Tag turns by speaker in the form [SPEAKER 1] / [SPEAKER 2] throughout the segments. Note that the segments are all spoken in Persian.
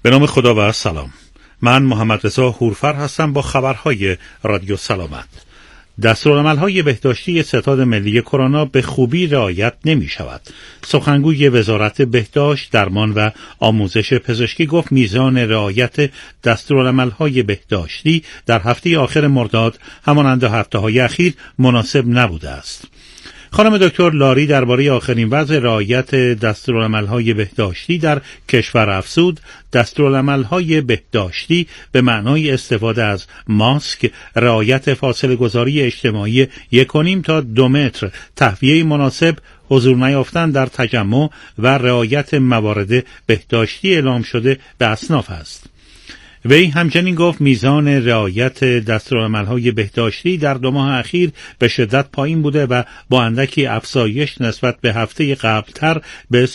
[SPEAKER 1] به نام خدا و سلام. من محمد رضا هورفر هستم با خبرهای رادیو سلامت. دستورالعمل‌های بهداشتی ستاد ملی کرونا به خوبی رعایت نمی شود. سخنگوی وزارت بهداشت، درمان و آموزش پزشکی گفت میزان رعایت دستورالعمل‌های بهداشتی در هفته آخر مرداد همانند هفته‌های اخیر مناسب نبوده است. خانم دکتر لاری درباره آخرین وضع رعایت دستورالعمل‌های بهداشتی در کشور افزود: دستورالعمل‌های بهداشتی به معنای استفاده از ماسک، رعایت فاصله گذاری اجتماعی 1.5 تا 2 متر، تهویه مناسب، حضور نیافتن در تجمع و رعایت موارد بهداشتی اعلام شده به اصناف است. وی همچنین گفت میزان رعایت دستورالعمل‌های بهداشتی در 2 ماه اخیر به شدت پایین بوده و با اندکی افزایش نسبت به هفته قبلتر به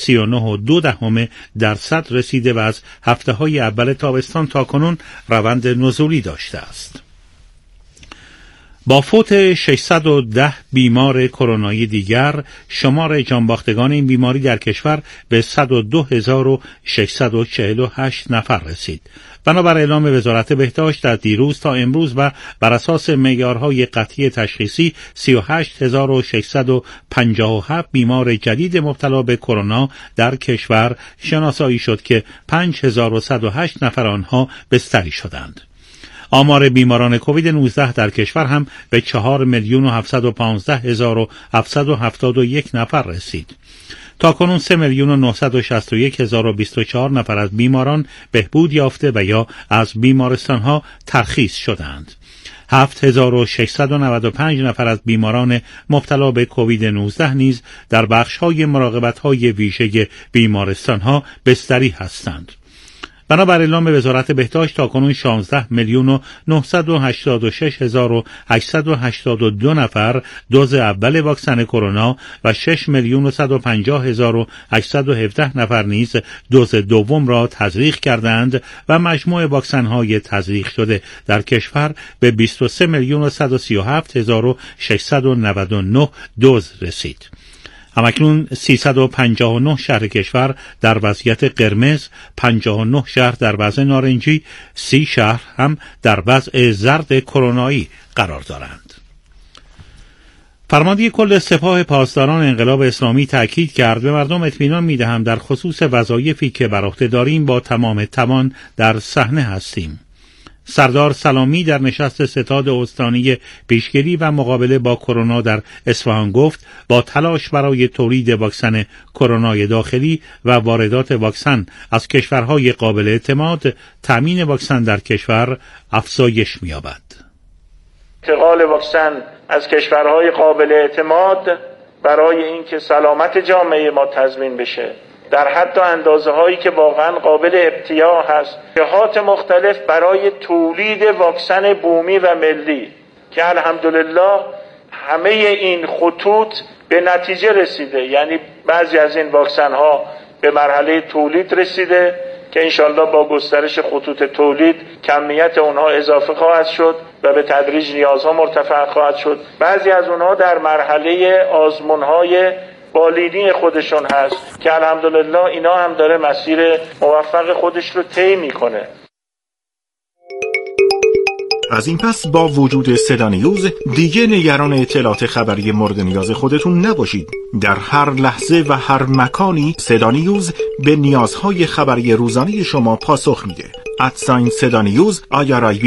[SPEAKER 1] 39.2% رسیده و از هفته‌های اول تابستان تاکنون روند نزولی داشته است. با فوت 610 بیمار کرونایی دیگر، شمار جانباختگان این بیماری در کشور به 102,648 نفر رسید. بنابر اعلام وزارت بهداشت از دیروز تا امروز و بر اساس معیارهای قطعی تشخیصی 38,657 بیمار جدید مبتلا به کرونا در کشور شناسایی شد که 5,108 نفر آنها بستری شدند. آمار بیماران کووید 19 در کشور هم به 4,715,771 نفر رسید. تاکنون 3,961,024 نفر از بیماران بهبود یافته و یا از بیمارستانها ترخیص شدند. 7,695 نفر از بیماران مبتلا به کووید 19 نیز در بخش‌های مراقبت‌های ویژه بیمارستانها بستری هستند. بنابر اعلام وزارت بهداشت تاکنون 16,986,882 نفر دوز اول واکسن کرونا و 6,150,817 نفر نیز دوز دوم را تزریق کردند و مجموع واکسن‌های تزریق شده در کشور به 23,137,699 دوز رسید. همکنون 359 شهر کشور در وضعیت قرمز، 59 شهر در وضع نارنجی، 30 شهر هم در وضع زرد کرونایی قرار دارند. فرمانده کل سپاه پاسداران انقلاب اسلامی تاکید کرد: به مردم اطمینان می‌دهم در خصوص وظایفی که بر عهده داریم با تمام توان در صحنه هستیم. سردار سلامی در نشست ستاد استانی پیشگیری و مقابله با کرونا در اصفهان گفت: با تلاش برای تولید واکسن کرونای داخلی و واردات واکسن از کشورهای قابل اعتماد، تامین واکسن در کشور افزایش می‌یابد.
[SPEAKER 2] انتقال واکسن از کشورهای قابل اعتماد برای اینکه سلامت جامعه ما تضمین بشه در حد و اندازه هایی که واقعا قابل ابتیاع هست، جهات مختلف برای تولید واکسن بومی و ملی که الحمدلله همه این خطوط به نتیجه رسیده. یعنی بعضی از این واکسن ها به مرحله تولید رسیده که انشالله با گسترش خطوط تولید کمیت اونها اضافه خواهد شد و به تدریج نیازها مرتفع خواهد شد. بعضی از اونها در مرحله آزمون‌های بالینی خودشون هست که الحمدلله اینا هم داره مسیر موفق خودش رو طی میکنه.
[SPEAKER 3] از این پس با وجود صدا نیوز دیگه نگران اطلاعات خبری مورد نیاز خودتون نباشید. در هر لحظه و هر مکانی صدا نیوز به نیازهای خبری روزانه شما پاسخ میده. صدا نیوز IRIB.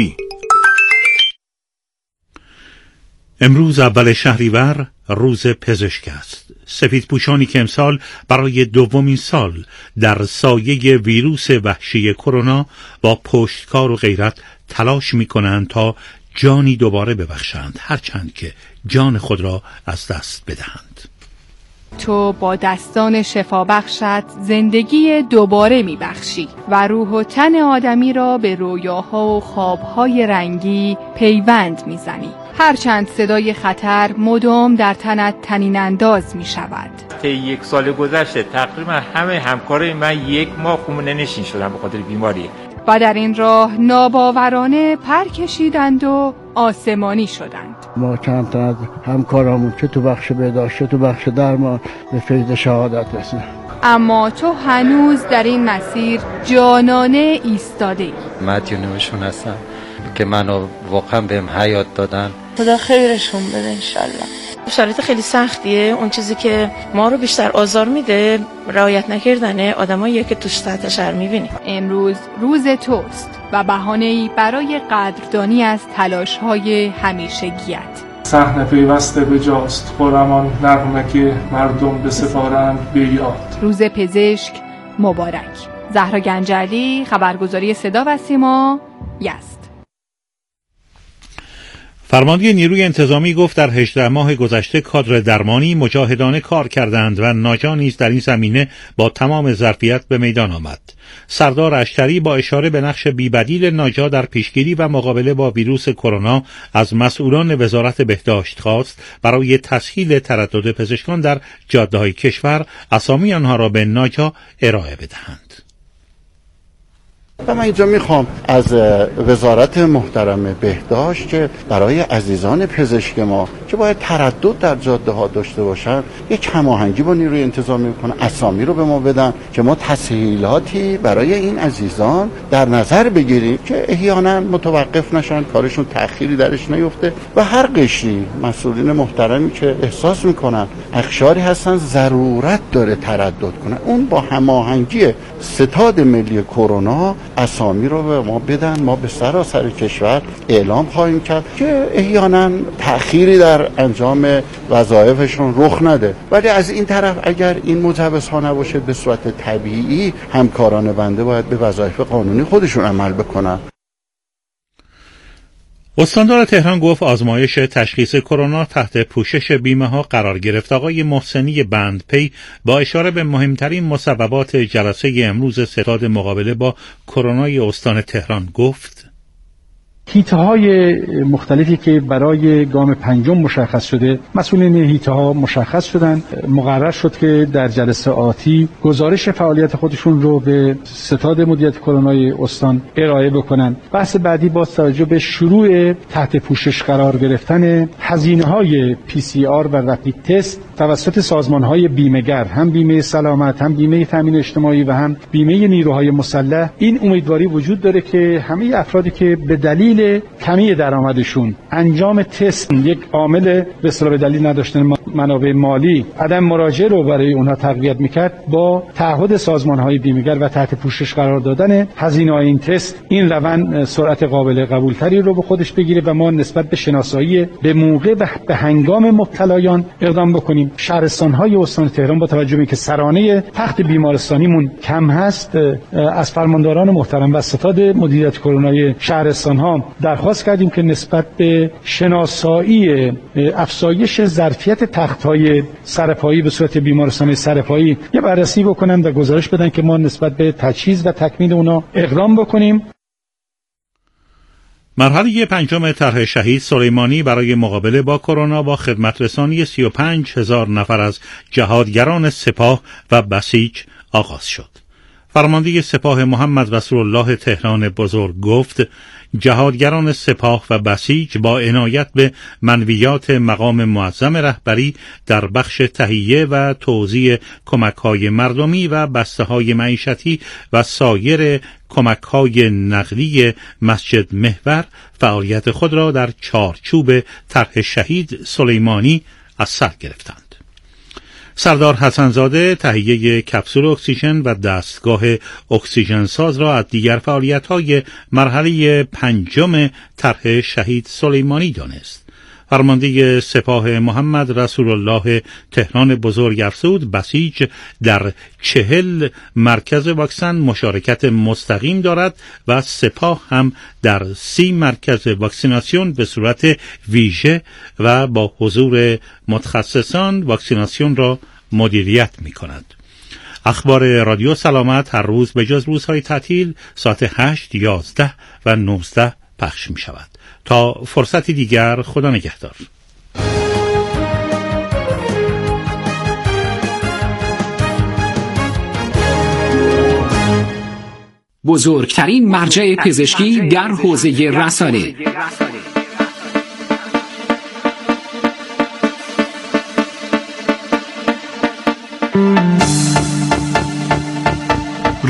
[SPEAKER 1] امروز اول شهریور روز پزشک است. سفیدپوشانی که امسال برای دومین سال در سایه ویروس وحشی کرونا با پشتکار و غیرت تلاش می‌کنند تا جانی دوباره ببخشند، هرچند که جان خود را از دست بدهند.
[SPEAKER 4] تو با دستان شفابخشت زندگی دوباره میبخشی و روح و تن آدمی را به رویاها و خوابهای رنگی پیوند میزنی. هرچند صدای خطر مدام در تنت طنین انداز می شود.
[SPEAKER 5] طی 1 سال گذشته تقریبا همه همکارای من 1 ماه خونه نشین شدن به خاطر بیماری
[SPEAKER 4] و در این راه ناباورانه پر کشیدند و آسمانی شدند.
[SPEAKER 6] ما چند تا از همکارامون چه تو بخش بهداشت چه تو بخش درمان به فیض شهادت رسیدن.
[SPEAKER 4] اما تو هنوز در این مسیر جانانه ایستاده ای.
[SPEAKER 6] مدیونشون هستم که منو واقعا بهم حیات دادن.
[SPEAKER 7] خدا خیرشون بده انشالله. شرایط خیلی سختیه. اون چیزی که ما رو بیشتر آزار میده رعایت نکردن آدمایی که توش تحت شهر میبینیم.
[SPEAKER 4] امروز روز توست و بهانه‌ای برای قدردانی از تلاش‌های همیشگیت.
[SPEAKER 8] صحنه پیوسته به جاست خرمان نغمه که مردم به سپارند به یاد.
[SPEAKER 4] روز پزشک مبارک. زهرا گنجعلی، خبرگزاری صدا و سیما، یزد.
[SPEAKER 1] فرمانده نیروی انتظامی گفت در 18 ماه گذشته کادر درمانی مجاهدانه کار کردند و ناجا نیز در این زمینه با تمام ظرفیت به میدان آمد. سردار اشتری با اشاره به نقش بی‌بدیل ناجا در پیشگیری و مقابله با ویروس کرونا از مسئولان وزارت بهداشت خواست برای تسهیل تردد پزشکان در جاده‌های کشور اسامی آنها را به ناجا ارائه بدهند.
[SPEAKER 9] و من اینجا میخوام از وزارت محترم بهداشت که برای عزیزان پزشک ما که باید تردد در جاده ها داشته باشن یک هماهنگی با نیروی انتظامی کنن، اسامی رو به ما بدن که ما تسهیلاتی برای این عزیزان در نظر بگیریم که احیانا متوقف نشن، کارشون تأخیری درش نیفته. و هر قشری مسئولین محترمی که احساس میکنن اقشاری هستن ضرورت داره تردد کنن، اون با هماهنگی ستاد ملی کرونا اسامی رو به ما بدن. ما به سراسر کشور اعلام خواهیم کرد که احیانا تأخیری در انجام وظایفشون رخ نده، ولی از این طرف اگر این مجوزها نباشه به صورت طبیعی همکاران بنده باید به وظایف قانونی خودشون عمل بکنن.
[SPEAKER 1] استاندار تهران گفت آزمایش تشخیص کرونا تحت پوشش بیمه ها قرار گرفت. آقای محسنی بندپی با اشاره به مهمترین مسببات جلسه امروز ستاد مقابله با کرونای استان تهران گفت
[SPEAKER 10] هیته‌های مختلفی که برای گام پنجم مشخص شده، مسئولین هیته‌ها مشخص شدن، مقرر شد که در جلسه آتی گزارش فعالیت خودشون رو به ستاد مدیریت کرونای استان ارائه بکنن. بحث بعدی با توجه به شروع تحت پوشش قرار گرفتن هزینه‌های PCR و رپید تست توسط سازمان‌های بیمه‌گر، هم بیمه سلامت، هم بیمه تامین اجتماعی و هم بیمه نیروهای مسلح، این امیدواری وجود داره که همه افرادی که به دلیل کمی درآمدشون انجام تست یک عامل به اصطلاح دلیل نداشتن منابع مالی عدم مراجعه رو برای اونها تقویت میکرد، با تعهد سازمان‌های بیمه‌گر و تحت پوشش قرار دادن هزینه‌های این تست این روند سرعت قابل قبولتری رو به خودش بگیره و ما نسبت به شناسایی به موقع و به هنگام مبتلایان اقدام بکنیم. شهرستان‌های استان تهران با توجه به اینکه سرانه تخت بیمارستانیمون کم هست، از فرمانداران محترم و ستاد مدیریت کرونای شهرستان‌ها درخواست کردیم که نسبت به شناسایی افزایش ظرفیت تخت‌های سرپایی به صورت بیمارستان سرپایی یه بررسی بکنن و گزارش بدن که ما نسبت به تجهیز و تکمیل اونا اقدام بکنیم.
[SPEAKER 1] مرحله پنجم طرح شهید سلیمانی برای مقابله با کرونا با خدمت رسانی 35,000 نفر از جهادگران سپاه و بسیج آغاز شد. فرمانده سپاه محمد رسول الله تهران بزرگ گفت جهادگران سپاه و بسیج با عنایت به منویات مقام معظم رهبری در بخش تهیه و توزیع کمک‌های مردمی و بسته‌های معیشتی و سایر کمک‌های نقدی مسجد محور فعالیت خود را در چارچوب طرح شهید سلیمانی از سر گرفتند. سردار حسنزاده تهیه کپسول اکسیژن و دستگاه اکسیژن ساز را از دیگر فعالیت‌های مرحله پنجم طرح شهید سلیمانی دانست. فرمانده سپاه محمد رسول الله تهران بزرگ افزود بسیج در 40 مرکز واکسن مشارکت مستقیم دارد و سپاه هم در 30 مرکز واکسیناسیون به صورت ویژه و با حضور متخصصان واکسیناسیون را مدیریت می کند. اخبار رادیو سلامت هر روز به جز روزهای تعطیل ساعت 8، 11 و 19 پخش می شود. تا فرصتی دیگر خدا نگهدار.
[SPEAKER 11] بزرگترین مرجع پزشکی در حوزه رسانه.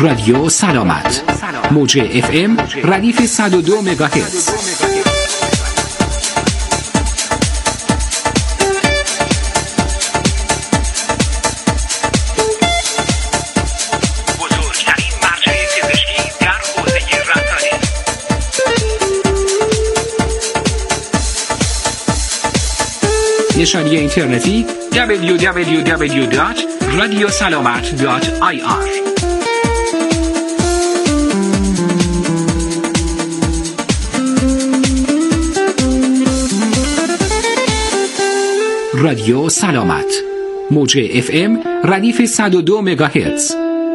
[SPEAKER 11] رادیو سلامت، موج FM ردیف 102 مگاهرتز. نشانی اینترنتی www.radiosalamat.ir. رادیو سلامت، موج FM ردیف 102 مگاهرتز.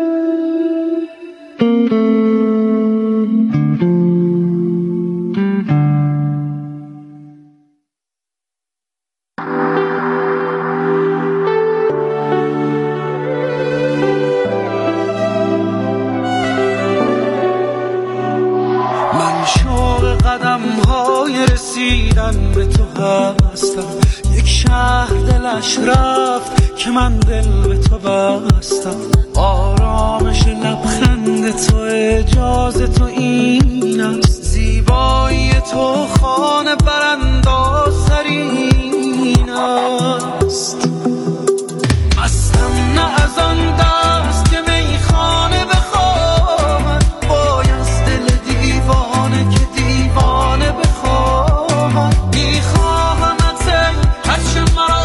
[SPEAKER 12] رفت که من دل به تو بستم، آرامش لبخند تو، اجازه تو این است، زیبایی تو خانه براندازترین است. مستم نه از آن دست که میخانه بخواهد، بایست دل دیوانه که دیوانه بخواهد. میخواهمت هرچه مرا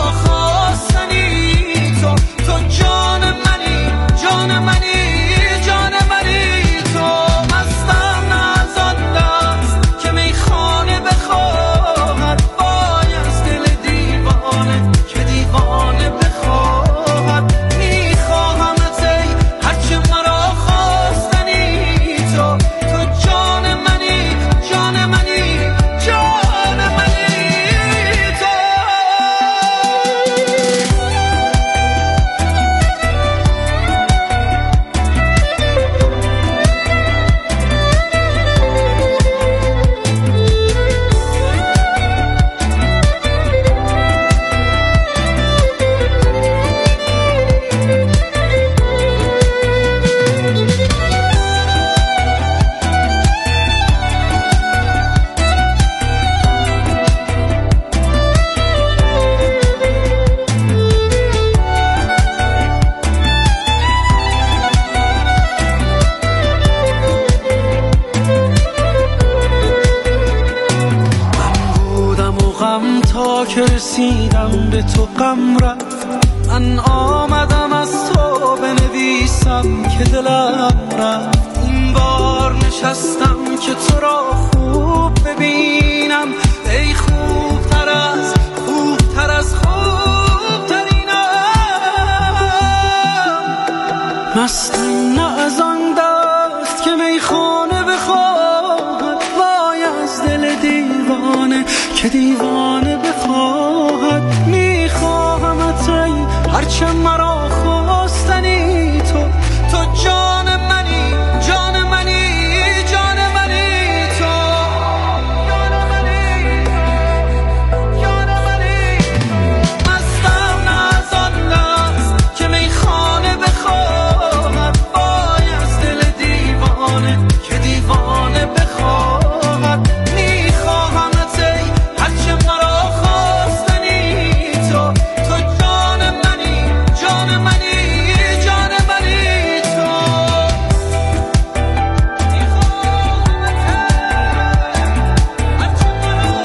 [SPEAKER 12] که رسیدم به تو غم رفت. من آمدم از تو بنویسم که دلم رفت. این بار نشستم که تو را خوب ببینم، ای خوبتر از خوبترینم. مستم نه از آن دست که میخانه بخواهد، وای از دل دیوانه که دیوانه بخواهد. میخواهمت ای هرچه مرا خواستنی، تو جان منی، جان منی، جان منی، تو جان منی، جان منی. مستم نه از آن دست که میخانه بخواهد، وای از دل دیوانه که دیوانه بخواهد. میخواهمت ای هرچه مرا خواستنی، تو جان منی، جان منی، جان منی، تو میخواهمت هرچه مرا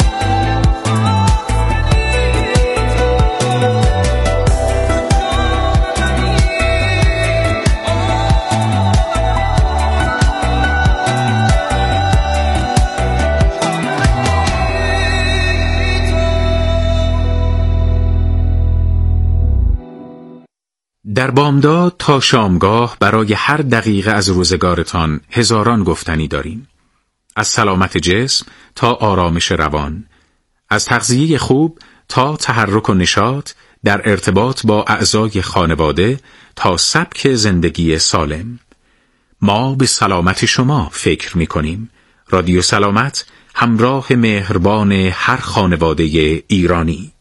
[SPEAKER 13] در بامداد تا شامگاه برای هر دقیقه از روزگارتان هزاران گفتنی داریم. از سلامت جسم تا آرامش روان، از تغذیه خوب تا تحرک و نشاط در ارتباط با اعضای خانواده تا سبک زندگی سالم. ما به سلامت شما فکر می‌کنیم. رادیو سلامت، همراه مهربان هر خانواده ایرانی.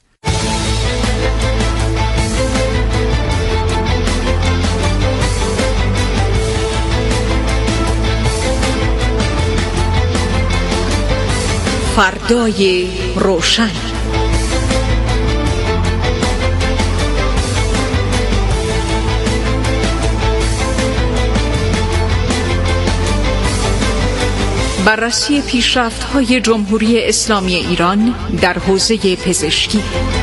[SPEAKER 11] فردای روشن. بررسی پیشرفت‌های جمهوری اسلامی ایران در حوزه پزشکی.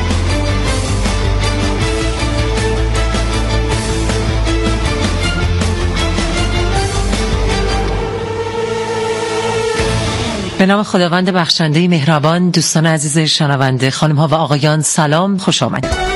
[SPEAKER 14] به نام خداوند بخشنده مهربان. دوستان عزیز شنونده، خانم‌ها و آقایان، سلام، خوش آمدید.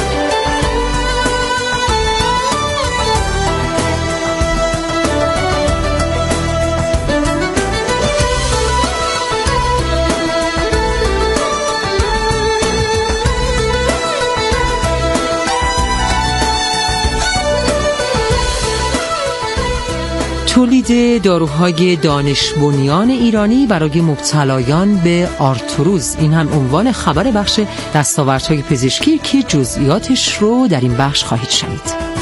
[SPEAKER 14] تولید داروهای دانش بنیان ایرانی برای مبتلایان به آرتروز، این هم عنوان خبر بخش دستاوردهای پزشکی که جزئیاتش رو در این بخش خواهید شنید.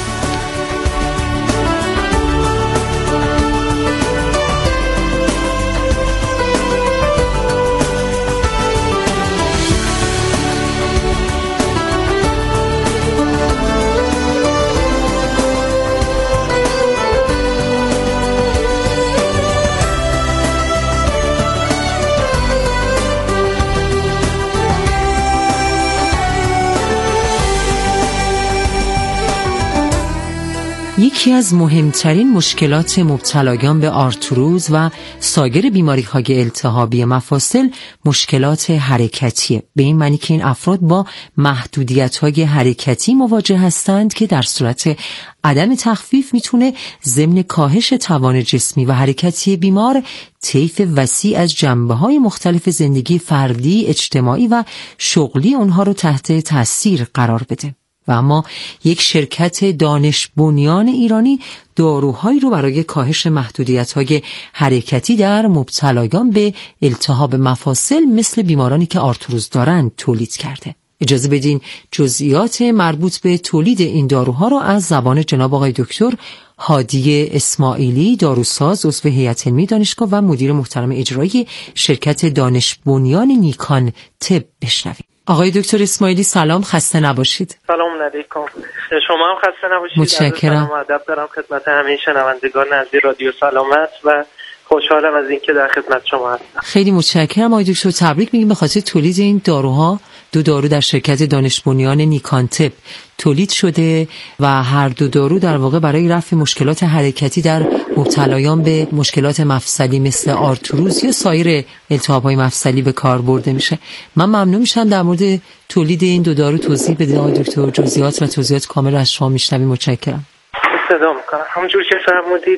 [SPEAKER 14] یکی از مهمترین مشکلات مبتلایان به آرتروز و سایر بیماری‌های التهابی مفاصل مشکلات حرکتیه. به این معنی که این افراد با محدودیت‌های حرکتی مواجه هستند که در صورت عدم تخفیف میتونه ضمن کاهش توان جسمی و حرکتی بیمار طیف وسیع از جنبه‌های مختلف زندگی فردی، اجتماعی و شغلی اونها رو تحت تاثیر قرار بده. و اما یک شرکت دانش بنیان ایرانی داروهایی رو برای کاهش محدودیت‌های حرکتی در مبتلایان به التهاب مفاصل مثل بیمارانی که آرتروز دارند تولید کرده. اجازه بدین جزئیات مربوط به تولید این داروها رو از زبان جناب آقای دکتر هادی اسماعیلی، داروساز، عضو هیئت علمی دانشگاه و مدیر محترم اجرایی شرکت دانش بنیان نیکان طب بشنویم. آقای دکتر اسماعیلی سلام، خسته نباشید.
[SPEAKER 15] سلام علیکم، شما هم خسته نباشید.
[SPEAKER 14] متشکرم.
[SPEAKER 15] ادب دارم خدمت همه شنوندگان عزیز رادیو سلامت و خوشحالم از اینکه در خدمت شما هستم.
[SPEAKER 14] خیلی متشکرم آقای دکتر. تبریک میگیم به خاطر تولید این داروها. دو دارو در شرکت دانش بنیان نیکان طب تولید شده و هر دو دارو در واقع برای رفع مشکلات حرکتی در مبتلایان به مشکلات مفصلی مثل آرتروز یا سایر التهاب‌های مفصلی به کار برده میشه. من ممنون میشم در مورد تولید این دو دارو توضیح بدید آقای دکتر. جزئیات و توضیحات کامل از شما میشنویم. متشکرم.
[SPEAKER 15] صدا میکنم. همونجور که فرمودید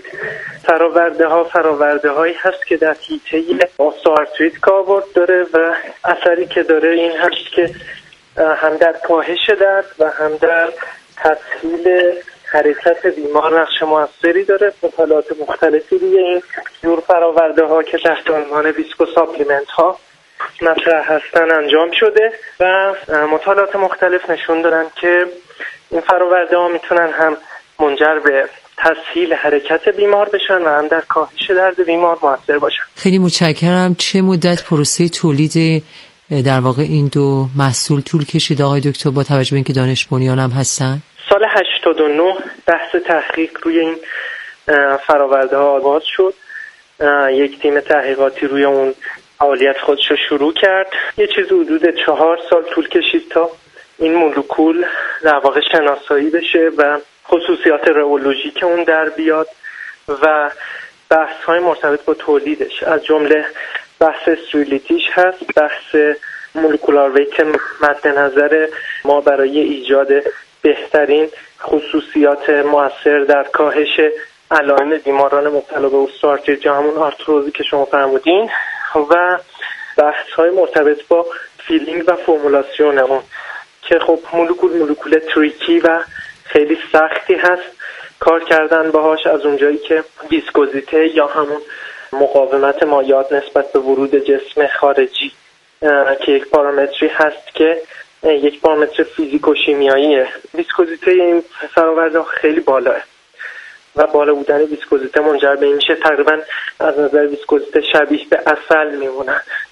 [SPEAKER 15] فراورده هایی هست که در حیطه استوآرتریت کاربرد داره و اثری که داره این هست که هم در کاهش درد و هم در تسهیل حرکت بیمار نقش موثری داره. مطالعات مختلفی روی این جور فراورده ها که تحت عنوان ویسکو ساپلیمنت ها مطرح هستن انجام شده و مطالعات مختلف نشون دارن که این فراورده ها میتونن هم منجر به تسهیل حرکت بیمار بشن و هم در کاهش درد بیمار موثر باشن.
[SPEAKER 14] خیلی متشکرم. چه مدت پروسه تولید در واقع این دو محصول طول کشید آقای دکتر با توجه به اینکه دانش بنیان هم هستن؟
[SPEAKER 15] سال 89 بحث تحقیق روی این فراورده ها آغاز شد. یک تیم تحقیقاتی روی اون فعالیت خودش رو شروع کرد. یه چیز حدود 4 سال طول کشید تا این مولکول در واقع شناسایی بشه و خصوصیات رئولوژیک اون در بیاد و بحث های مرتبط با تولیدش از جمله بحث استریلیتیش هست، بحث مولکولار ویت مد نظر ما برای ایجاد بهترین خصوصیات مؤثر در کاهش علائم بیماران مبتلا به استوآرتریت یا همون آرتروزی که شما فرمودین و بحث های مرتبط با فیلینگ و فرمولاسیون اون که خب مولکول تریکی و خیلی سختی هست کار کردن باهاش، از اونجایی که ویسکوزیته یا همون مقاومت مایعات نسبت به ورود جسم خارجی که یک پارامتری هست که یک پارامتر فیزیکوشیمیاییه. ویسکوزیته این فراورده خیلی بالاه و بالا بودن ویسکوزیته منجر به این میشه تقریبا از نظر ویسکوزیته شبیه به عسل میمونن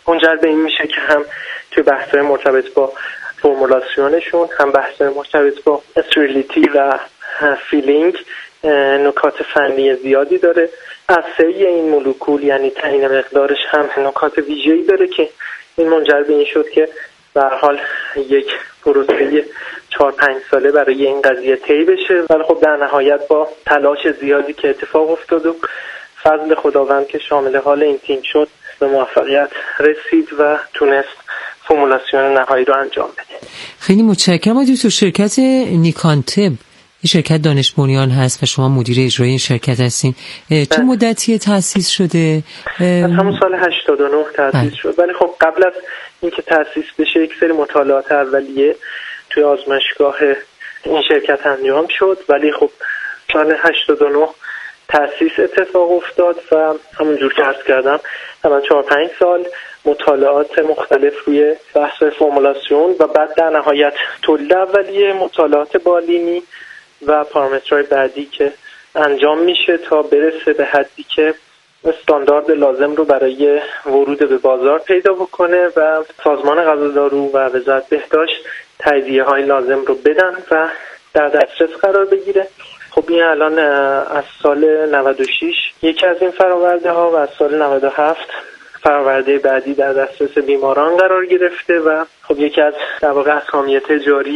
[SPEAKER 15] منجر به این میشه که هم توی بحث‌های مرتبط با فرمولاسیونشون، هم بحث‌های مرتبط با استریلیتی و فیلینگ نکات فنی زیادی داره. اسایی این مولکول یعنی تعیین مقدارش هم نکات ویژه‌ای داره که این منجر به این شد که به هر حال یک پروسه 4-5 ساله برای این قضیه طی بشه، ولی خب در نهایت با تلاش زیادی که اتفاق افتاد و فضل خداوند که شامل حال این تیم شد به موفقیت رسید و تونست فرمولاسیون نهایی رو انجام بده.
[SPEAKER 14] خیلی متشکرم. تو شرکت نیکانتب، این شرکت دانش بنیان هست و شما مدیر اجرایی این شرکت هستین، چه مدتی تأسیس شده؟
[SPEAKER 15] از همون سال 89 تأسیس شد، ولی خب قبل از اینکه تأسیس بشه یک سری مطالعات اولیه توی آزمایشگاه این شرکت انجام شد، ولی خب سال 89 تأسیس اتفاق افتاد و همونجور که عرض کردم تقریبا 4-5 سال مطالعات مختلف روی بحث فرمولاسیون و بعد در نهایت تولید اولیه، مطالعات بالینی و پارامترهای بعدی که انجام میشه تا برسه به حدی که استاندارد لازم رو برای ورود به بازار پیدا بکنه و سازمان غذادارو و وزارت بهداشت تاییدیه های لازم رو بدن و در دسترس قرار بگیره. خب این الان از سال 96 یکی از این فراورده ها و از سال 97 فراورده بعدی در دسترس بیماران قرار گرفته و خب یکی از در واقع اسامی تجاری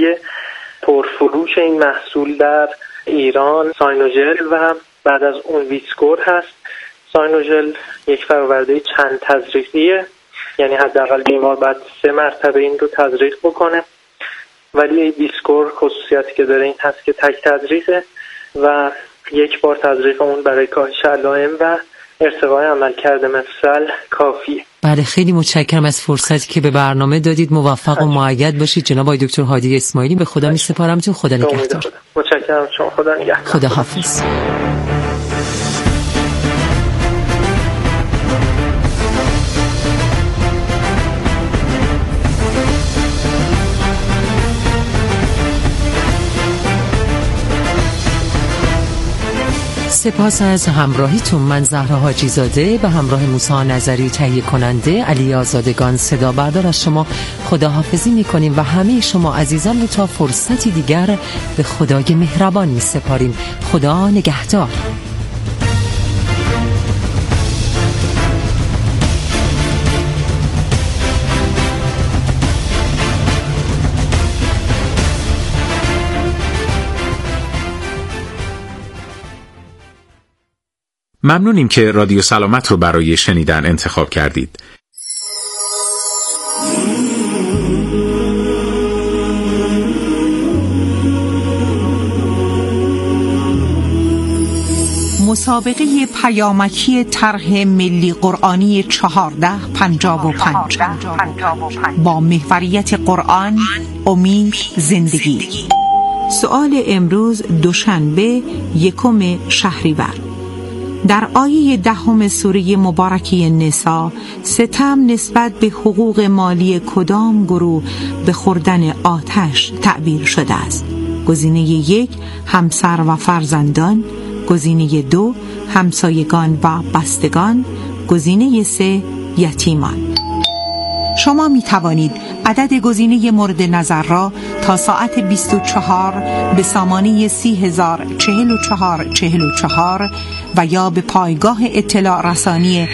[SPEAKER 15] پرفروش این محصول در ایران ساینوژل و بعد از اون ویسکور هست. ساینوژل یک فراورده چند تزریقیه، یعنی حداقل بیمار بعد 3 مرتبه این رو تزریق بکنه، ولی ویسکور خصوصیتی که داره این هست که تک تزریقه و یک بار تزریق اون برای کاهش علائم و ارتقای عملکرد مفصل کافیه.
[SPEAKER 14] بله، خیلی متشکرم از فرصتی که به برنامه دادید. موفق و مؤید باشید جناب آقای دکتر هادی اسماعیلی. به خدا می‌سپارمتون. خدا نگهدار.
[SPEAKER 15] متشکرم شما. خدا نگهدار.
[SPEAKER 14] خدا حافظ. سپاس از همراهیتون. من زهرا حاجی زاده به همراه موسی نظری تهیه کننده، علی آزادگان صدا بردار از شما خداحافظی میکنیم و همه شما عزیزان رو تا فرصتی دیگر به خدای مهربان میسپاریم. خدا نگهدار.
[SPEAKER 13] ممنونیم که رادیو سلامت رو برای شنیدن انتخاب کردید.
[SPEAKER 16] مسابقه پیامکی طرح ملی قرآنی 1455 با محوریت قرآن، امید، زندگی. سؤال امروز دوشنبه 1 شهریور. در آیه 10 سوره مبارکه نساء ستم نسبت به حقوق مالی کدام گروه به خوردن آتش تعبیر شده است؟ گزینه 1 همسر و فرزندان، گزینه 2 همسایگان و بستگان، گزینه 3 یتیمان. شما می توانید عدد گزینه مورد نظر را تا ساعت 24 به سامانه 30,044,44 و یا به پایگاه اطلاع رسانی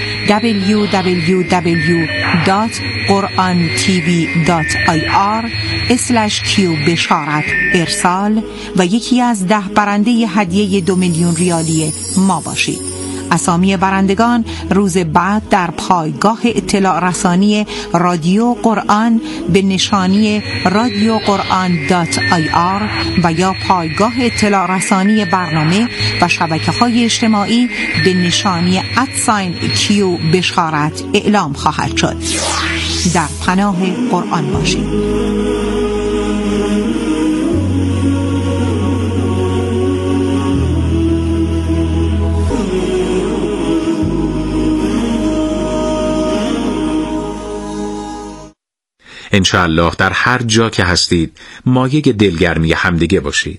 [SPEAKER 16] www.qurantv.ir/q بشارت ارسال و یکی از 10 برنده هدیه 2 میلیون ریالی ما باشید. اسامی برندگان روز بعد در پایگاه اطلاع رسانی رادیو قرآن به نشانی radioquran.ir و یا پایگاه اطلاع رسانی برنامه و شبکه‌های اجتماعی به نشانی @q بشارت اعلام خواهد شد. در پناه قرآن باشید.
[SPEAKER 13] انشاءالله در هر جا که هستید مایه دلگرمی همدیگه باشید.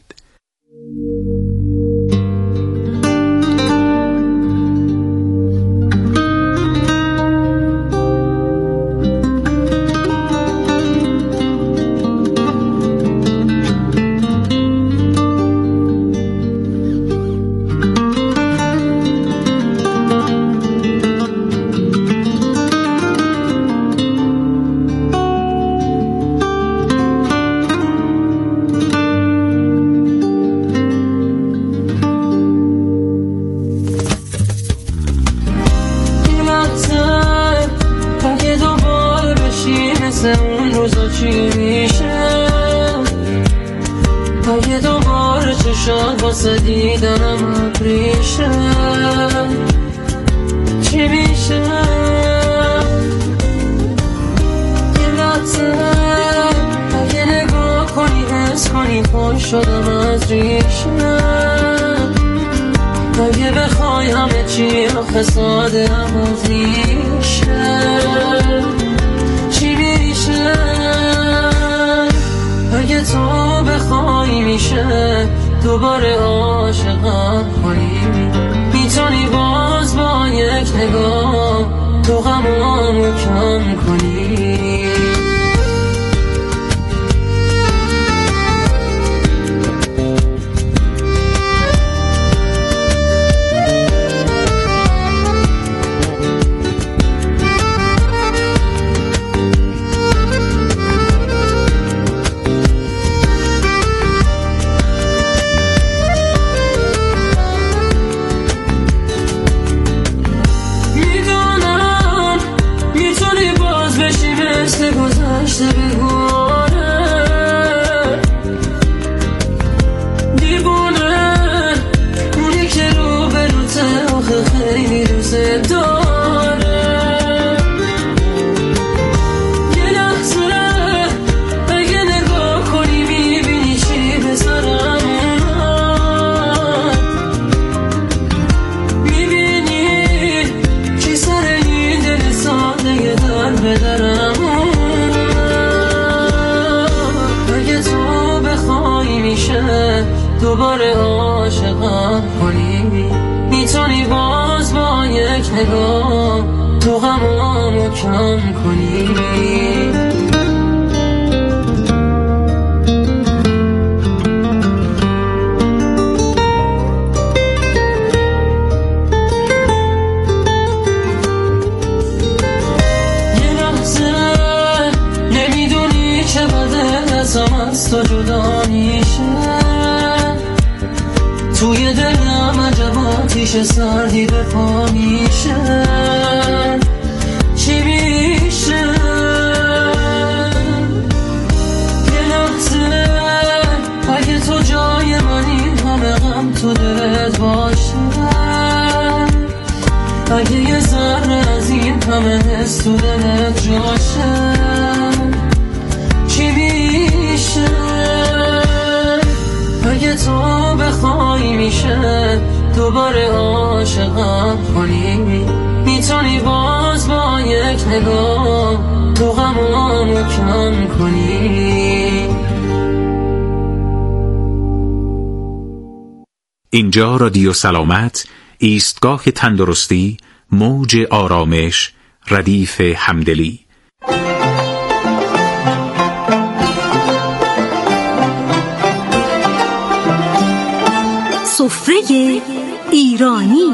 [SPEAKER 12] واسه دیدنم ریشه چی میشه یه لحظه اگه نگاه کنی حس کنی پای شدم از ریشه اگه بخوای همه چی آخه ساده هم از ریشه چی میشه اگه تو بخوای میشه دوباره عاشقم کنی میتونی باز با یک نگاه تو غمامو کم کنی گذشته بگونه دیوونه اونی که رو به روته آخه خیلی روزه داره یه لحظه اگه نگاه کنی میبینی چی به سرم میبینی چی سر این دل ساده در به درم دوباره عاشقم کنی میتونی باز با یک نگاه تو غمامو کم کنی یه لحظه نمیدونی چه بده ازم از تو جدا میشه توی دلم عجب آتیش سردی به پا میشه چی میشه یه لحظه اگه تو جای منی همه غم تو دلت باشه اگه یه ذره از این همه حس تو دلت جاشه چی میشه اگه تو بخوای میشه دوباره عاشقم کنی میتونی باز با یک نگاه تو غمامو کم کنی
[SPEAKER 13] اینجا رادیو سلامت، ایستگاه تندرستی، موج آرامش، ردیف همدلی.
[SPEAKER 17] سفره ایرانی.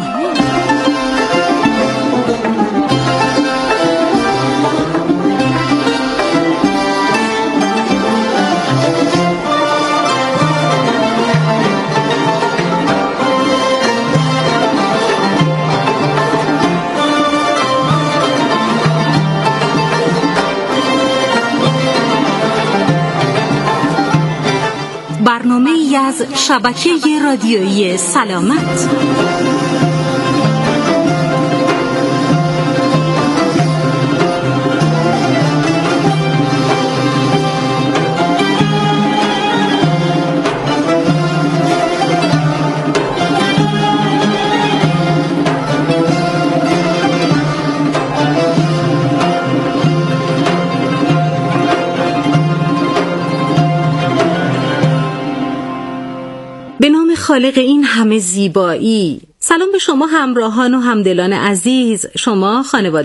[SPEAKER 17] برنامه ای از شبکه رادیویی سلامت. خالق این همه زیبایی. سلام به شما همراهان و همدلان عزیز. شما خانواده